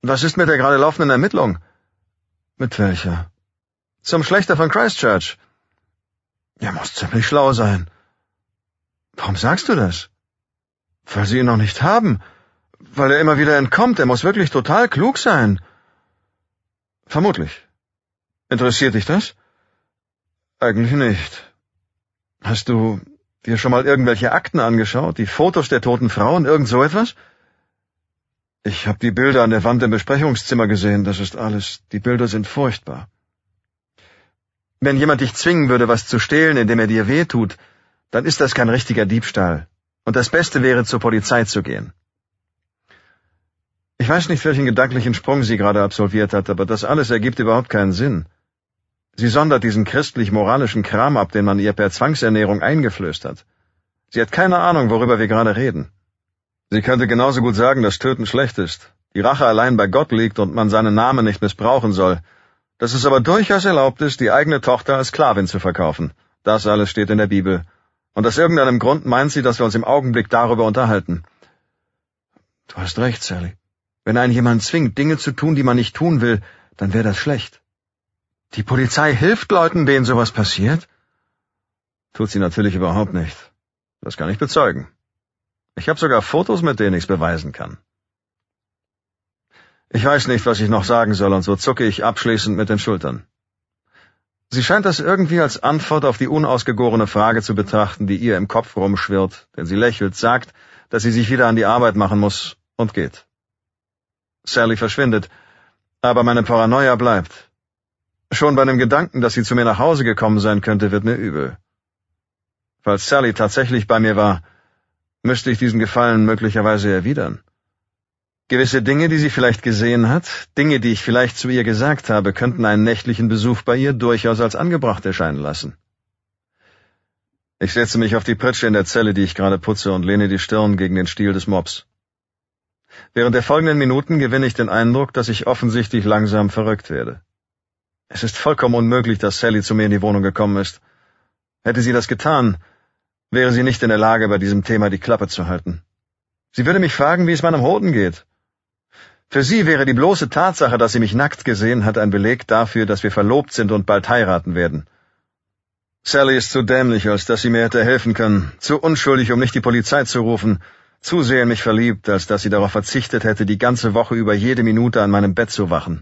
Was ist mit der gerade laufenden Ermittlung? Mit welcher? Zum Schlächter von Christchurch. Er muss ziemlich schlau sein. Warum sagst du das? Weil sie ihn noch nicht haben. Weil er immer wieder entkommt. Er muss wirklich total klug sein. Vermutlich. Interessiert dich das? Eigentlich nicht. Hast du dir schon mal irgendwelche Akten angeschaut? Die Fotos der toten Frauen? Irgend so etwas? Ich habe die Bilder an der Wand im Besprechungszimmer gesehen. Das ist alles. Die Bilder sind furchtbar. Wenn jemand dich zwingen würde, was zu stehlen, indem er dir wehtut, dann ist das kein richtiger Diebstahl. Und das Beste wäre, zur Polizei zu gehen. Ich weiß nicht, welchen gedanklichen Sprung sie gerade absolviert hat, aber das alles ergibt überhaupt keinen Sinn. Sie sondert diesen christlich-moralischen Kram ab, den man ihr per Zwangsernährung eingeflößt hat. Sie hat keine Ahnung, worüber wir gerade reden. Sie könnte genauso gut sagen, dass Töten schlecht ist, die Rache allein bei Gott liegt und man seinen Namen nicht missbrauchen soll, dass es aber durchaus erlaubt ist, die eigene Tochter als Sklavin zu verkaufen. Das alles steht in der Bibel. Und aus irgendeinem Grund meint sie, dass wir uns im Augenblick darüber unterhalten. Du hast recht, Sally. Wenn einen jemand zwingt, Dinge zu tun, die man nicht tun will, dann wäre das schlecht. Die Polizei hilft Leuten, denen sowas passiert? Tut sie natürlich überhaupt nicht. Das kann ich bezeugen. Ich habe sogar Fotos, mit denen ich's beweisen kann. Ich weiß nicht, was ich noch sagen soll, und so zucke ich abschließend mit den Schultern. Sie scheint das irgendwie als Antwort auf die unausgegorene Frage zu betrachten, die ihr im Kopf rumschwirrt, denn sie lächelt, sagt, dass sie sich wieder an die Arbeit machen muss und geht. Sally verschwindet, aber meine Paranoia bleibt. Schon bei dem Gedanken, dass sie zu mir nach Hause gekommen sein könnte, wird mir übel. Falls Sally tatsächlich bei mir war, müsste ich diesen Gefallen möglicherweise erwidern. Gewisse Dinge, die sie vielleicht gesehen hat, Dinge, die ich vielleicht zu ihr gesagt habe, könnten einen nächtlichen Besuch bei ihr durchaus als angebracht erscheinen lassen. Ich setze mich auf die Pritsche in der Zelle, die ich gerade putze, und lehne die Stirn gegen den Stiel des Mops. Während der folgenden Minuten gewinne ich den Eindruck, dass ich offensichtlich langsam verrückt werde. Es ist vollkommen unmöglich, dass Sally zu mir in die Wohnung gekommen ist. Hätte sie das getan, wäre sie nicht in der Lage, bei diesem Thema die Klappe zu halten. Sie würde mich fragen, wie es meinem Hoden geht. Für sie wäre die bloße Tatsache, dass sie mich nackt gesehen hat, ein Beleg dafür, dass wir verlobt sind und bald heiraten werden. Sally ist zu dämlich, als dass sie mir hätte helfen können, zu unschuldig, um nicht die Polizei zu rufen, zu sehr in mich verliebt, als dass sie darauf verzichtet hätte, die ganze Woche über jede Minute an meinem Bett zu wachen.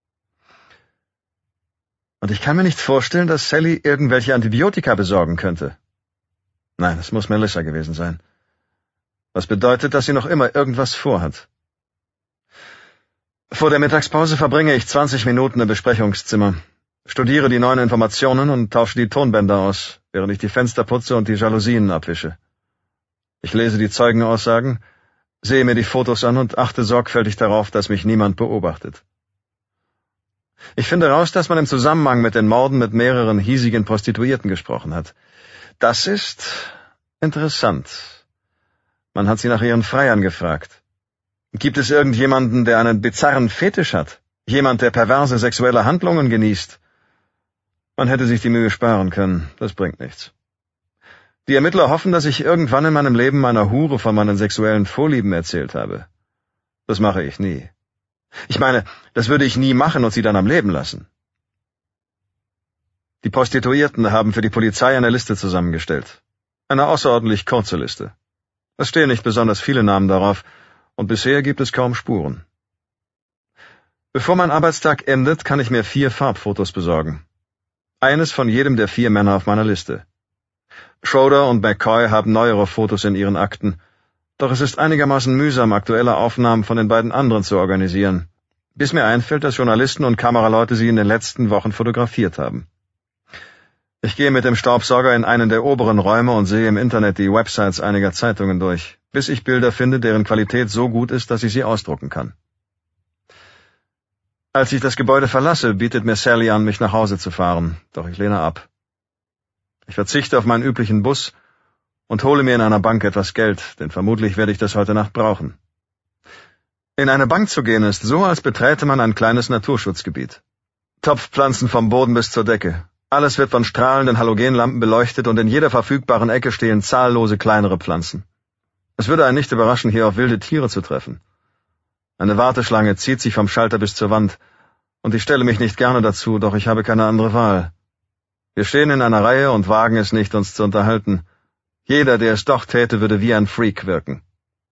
Und ich kann mir nicht vorstellen, dass Sally irgendwelche Antibiotika besorgen könnte. Nein, es muss Melissa gewesen sein. Was bedeutet, dass sie noch immer irgendwas vorhat. Vor der Mittagspause verbringe ich 20 Minuten im Besprechungszimmer, studiere die neuen Informationen und tausche die Tonbänder aus, während ich die Fenster putze und die Jalousien abwische. Ich lese die Zeugenaussagen, sehe mir die Fotos an und achte sorgfältig darauf, dass mich niemand beobachtet. Ich finde heraus, dass man im Zusammenhang mit den Morden mit mehreren hiesigen Prostituierten gesprochen hat. Das ist interessant. Man hat sie nach ihren Freiern gefragt. Gibt es irgendjemanden, der einen bizarren Fetisch hat? Jemand, der perverse sexuelle Handlungen genießt? Man hätte sich die Mühe sparen können. Das bringt nichts. Die Ermittler hoffen, dass ich irgendwann in meinem Leben meiner Hure von meinen sexuellen Vorlieben erzählt habe. Das mache ich nie. Ich meine, das würde ich nie machen und sie dann am Leben lassen. Die Prostituierten haben für die Polizei eine Liste zusammengestellt. Eine außerordentlich kurze Liste. Es stehen nicht besonders viele Namen darauf, und bisher gibt es kaum Spuren. Bevor mein Arbeitstag endet, kann ich mir 4 Farbfotos besorgen. Eines von jedem der 4 Männer auf meiner Liste. Schroeder und McCoy haben neuere Fotos in ihren Akten, doch es ist einigermaßen mühsam, aktuelle Aufnahmen von den beiden anderen zu organisieren, bis mir einfällt, dass Journalisten und Kameraleute sie in den letzten Wochen fotografiert haben. Ich gehe mit dem Staubsauger in einen der oberen Räume und sehe im Internet die Websites einiger Zeitungen durch, bis ich Bilder finde, deren Qualität so gut ist, dass ich sie ausdrucken kann. Als ich das Gebäude verlasse, bietet mir Sally an, mich nach Hause zu fahren, doch ich lehne ab. Ich verzichte auf meinen üblichen Bus und hole mir in einer Bank etwas Geld, denn vermutlich werde ich das heute Nacht brauchen. In eine Bank zu gehen ist so, als beträte man ein kleines Naturschutzgebiet. Topfpflanzen vom Boden bis zur Decke. Alles wird von strahlenden Halogenlampen beleuchtet und in jeder verfügbaren Ecke stehen zahllose kleinere Pflanzen. Es würde einen nicht überraschen, hier auf wilde Tiere zu treffen. Eine Warteschlange zieht sich vom Schalter bis zur Wand, und ich stelle mich nicht gerne dazu, doch ich habe keine andere Wahl. Wir stehen in einer Reihe und wagen es nicht, uns zu unterhalten. Jeder, der es doch täte, würde wie ein Freak wirken.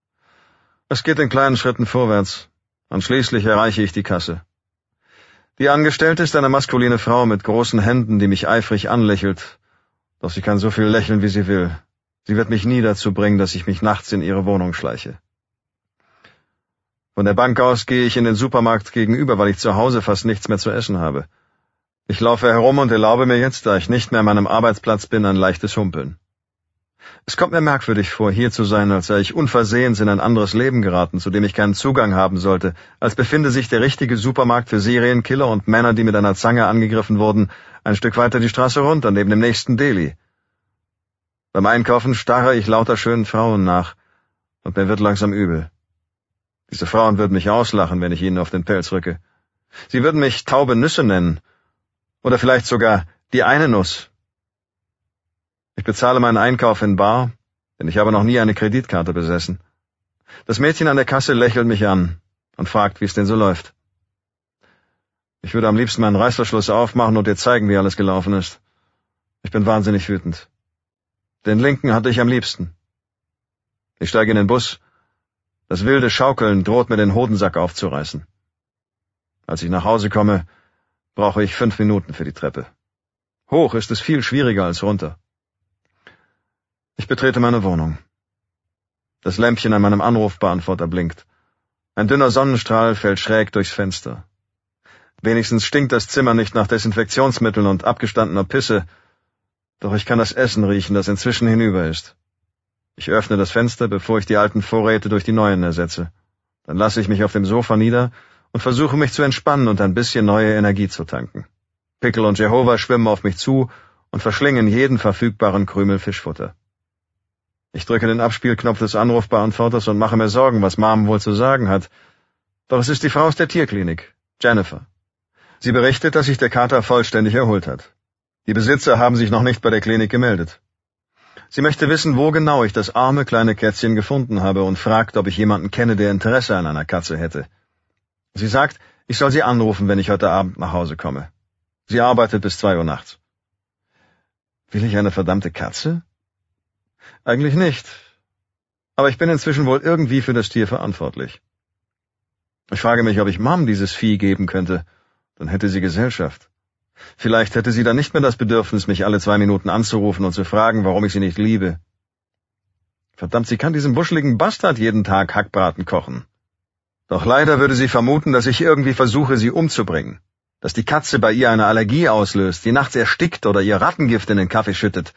Es geht in kleinen Schritten vorwärts, und schließlich erreiche ich die Kasse. Die Angestellte ist eine maskuline Frau mit großen Händen, die mich eifrig anlächelt, doch sie kann so viel lächeln, wie sie will. Sie wird mich nie dazu bringen, dass ich mich nachts in ihre Wohnung schleiche. Von der Bank aus gehe ich in den Supermarkt gegenüber, weil ich zu Hause fast nichts mehr zu essen habe. Ich laufe herum und erlaube mir jetzt, da ich nicht mehr an meinem Arbeitsplatz bin, ein leichtes Humpeln. Es kommt mir merkwürdig vor, hier zu sein, als sei ich unversehens in ein anderes Leben geraten, zu dem ich keinen Zugang haben sollte, als befinde sich der richtige Supermarkt für Serienkiller und Männer, die mit einer Zange angegriffen wurden, ein Stück weiter die Straße runter, neben dem nächsten Deli. Beim Einkaufen starre ich lauter schönen Frauen nach, und mir wird langsam übel. Diese Frauen würden mich auslachen, wenn ich ihnen auf den Pelz rücke. Sie würden mich taube Nüsse nennen. Oder vielleicht sogar die eine Nuss. Ich bezahle meinen Einkauf in bar, denn ich habe noch nie eine Kreditkarte besessen. Das Mädchen an der Kasse lächelt mich an und fragt, wie es denn so läuft. Ich würde am liebsten meinen Reißverschluss aufmachen und dir zeigen, wie alles gelaufen ist. Ich bin wahnsinnig wütend. Den Linken hatte ich am liebsten. Ich steige in den Bus. Das wilde Schaukeln droht mir den Hodensack aufzureißen. Als ich nach Hause komme, brauche ich 5 Minuten für die Treppe. Hoch ist es viel schwieriger als runter. Ich betrete meine Wohnung. Das Lämpchen an meinem Anrufbeantworter blinkt. Ein dünner Sonnenstrahl fällt schräg durchs Fenster. Wenigstens stinkt das Zimmer nicht nach Desinfektionsmitteln und abgestandener Pisse, doch ich kann das Essen riechen, das inzwischen hinüber ist. Ich öffne das Fenster, bevor ich die alten Vorräte durch die neuen ersetze. Dann lasse ich mich auf dem Sofa nieder und versuche mich zu entspannen und ein bisschen neue Energie zu tanken. Pickle und Jehova schwimmen auf mich zu und verschlingen jeden verfügbaren Krümel Fischfutter. Ich drücke den Abspielknopf des Anrufbeantworters und mache mir Sorgen, was Mom wohl zu sagen hat. Doch es ist die Frau aus der Tierklinik, Jennifer. Sie berichtet, dass sich der Kater vollständig erholt hat. Die Besitzer haben sich noch nicht bei der Klinik gemeldet. Sie möchte wissen, wo genau ich das arme kleine Kätzchen gefunden habe und fragt, ob ich jemanden kenne, der Interesse an einer Katze hätte. Sie sagt, ich soll sie anrufen, wenn ich heute Abend nach Hause komme. Sie arbeitet bis 2 Uhr nachts. Will ich eine verdammte Katze? Eigentlich nicht. Aber ich bin inzwischen wohl irgendwie für das Tier verantwortlich. Ich frage mich, ob ich Mom dieses Vieh geben könnte. Dann hätte sie Gesellschaft. Vielleicht hätte sie dann nicht mehr das Bedürfnis, mich alle 2 Minuten anzurufen und zu fragen, warum ich sie nicht liebe. Verdammt, sie kann diesem buscheligen Bastard jeden Tag Hackbraten kochen. Doch leider würde sie vermuten, dass ich irgendwie versuche, sie umzubringen. Dass die Katze bei ihr eine Allergie auslöst, die nachts erstickt oder ihr Rattengift in den Kaffee schüttet.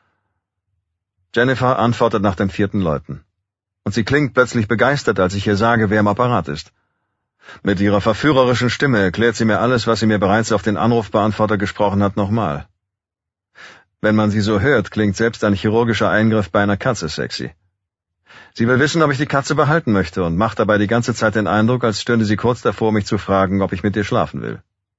Jennifer antwortet nach dem 4. Läuten. Und sie klingt plötzlich begeistert, als ich ihr sage, wer im Apparat ist. Mit ihrer verführerischen Stimme erklärt sie mir alles, was sie mir bereits auf den Anrufbeantworter gesprochen hat, nochmal. Wenn man sie so hört, klingt selbst ein chirurgischer Eingriff bei einer Katze sexy. Sie will wissen, ob ich die Katze behalten möchte und macht dabei die ganze Zeit den Eindruck, als stünde sie kurz davor, mich zu fragen, ob ich mit ihr schlafen will.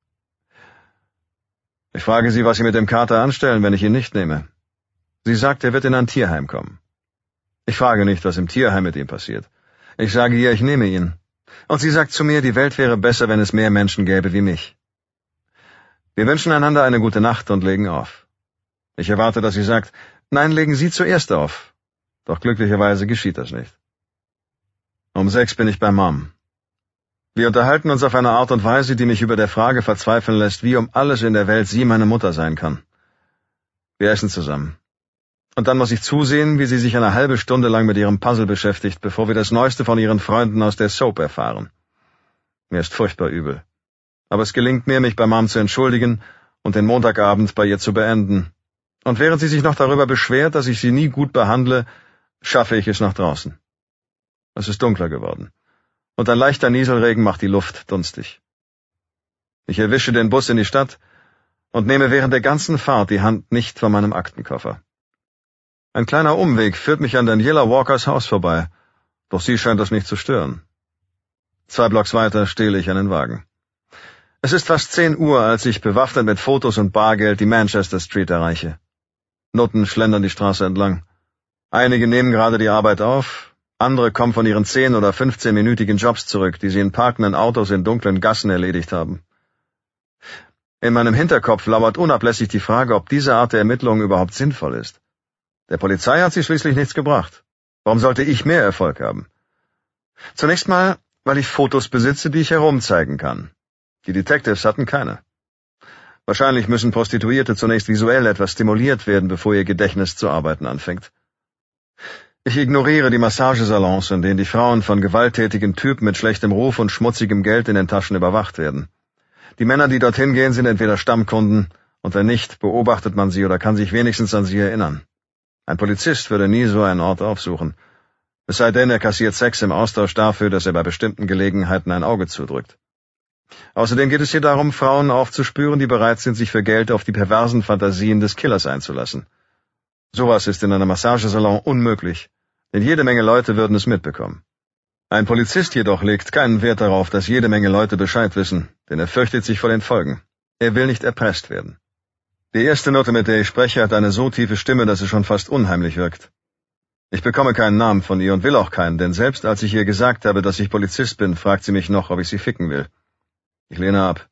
Ich frage sie, was sie mit dem Kater anstellen, wenn ich ihn nicht nehme. Sie sagt, er wird in ein Tierheim kommen. Ich frage nicht, was im Tierheim mit ihm passiert. Ich sage ihr, ich nehme ihn. Und sie sagt zu mir, die Welt wäre besser, wenn es mehr Menschen gäbe wie mich. Wir wünschen einander eine gute Nacht und legen auf. Ich erwarte, dass sie sagt, nein, legen Sie zuerst auf. Doch glücklicherweise geschieht das nicht. Um 6 bin ich bei Mom. Wir unterhalten uns auf eine Art und Weise, die mich über der Frage verzweifeln lässt, wie um alles in der Welt sie meine Mutter sein kann. Wir essen zusammen. Und dann muss ich zusehen, wie sie sich eine halbe Stunde lang mit ihrem Puzzle beschäftigt, bevor wir das Neueste von ihren Freunden aus der Soap erfahren. Mir ist furchtbar übel. Aber es gelingt mir, mich bei Mom zu entschuldigen und den Montagabend bei ihr zu beenden. Und während sie sich noch darüber beschwert, dass ich sie nie gut behandle, schaffe ich es nach draußen. Es ist dunkler geworden. Und ein leichter Nieselregen macht die Luft dunstig. Ich erwische den Bus in die Stadt und nehme während der ganzen Fahrt die Hand nicht von meinem Aktenkoffer. Ein kleiner Umweg führt mich an Daniela Walkers Haus vorbei, doch sie scheint das nicht zu stören. 2 Blocks weiter stehle ich einen Wagen. Es ist fast 10 Uhr, als ich bewaffnet mit Fotos und Bargeld die Manchester Street erreiche. Nutten schlendern die Straße entlang. Einige nehmen gerade die Arbeit auf, Andere kommen von ihren 10- oder 15-minütigen Jobs zurück, die sie in parkenden Autos in dunklen Gassen erledigt haben. In meinem Hinterkopf lauert unablässig die Frage, ob diese Art der Ermittlungen überhaupt sinnvoll ist. Der Polizei hat sie schließlich nichts gebracht. Warum sollte ich mehr Erfolg haben? Zunächst mal, weil ich Fotos besitze, die ich herumzeigen kann. Die Detectives hatten keine. Wahrscheinlich müssen Prostituierte zunächst visuell etwas stimuliert werden, bevor ihr Gedächtnis zu arbeiten anfängt. Ich ignoriere die Massagesalons, in denen die Frauen von gewalttätigen Typen mit schlechtem Ruf und schmutzigem Geld in den Taschen überwacht werden. Die Männer, die dorthin gehen, sind entweder Stammkunden, und wenn nicht, beobachtet man sie oder kann sich wenigstens an sie erinnern. Ein Polizist würde nie so einen Ort aufsuchen, es sei denn, er kassiert Sex im Austausch dafür, dass er bei bestimmten Gelegenheiten ein Auge zudrückt. Außerdem geht es hier darum, Frauen aufzuspüren, die bereit sind, sich für Geld auf die perversen Fantasien des Killers einzulassen. Sowas ist in einem Massagesalon unmöglich, denn jede Menge Leute würden es mitbekommen. Ein Polizist jedoch legt keinen Wert darauf, dass jede Menge Leute Bescheid wissen, denn er fürchtet sich vor den Folgen. Er will nicht erpresst werden. Die erste Note, mit der ich spreche, hat eine so tiefe Stimme, dass es schon fast unheimlich wirkt. Ich bekomme keinen Namen von ihr und will auch keinen, denn selbst als ich ihr gesagt habe, dass ich Polizist bin, fragt sie mich noch, ob ich sie ficken will. Ich lehne ab.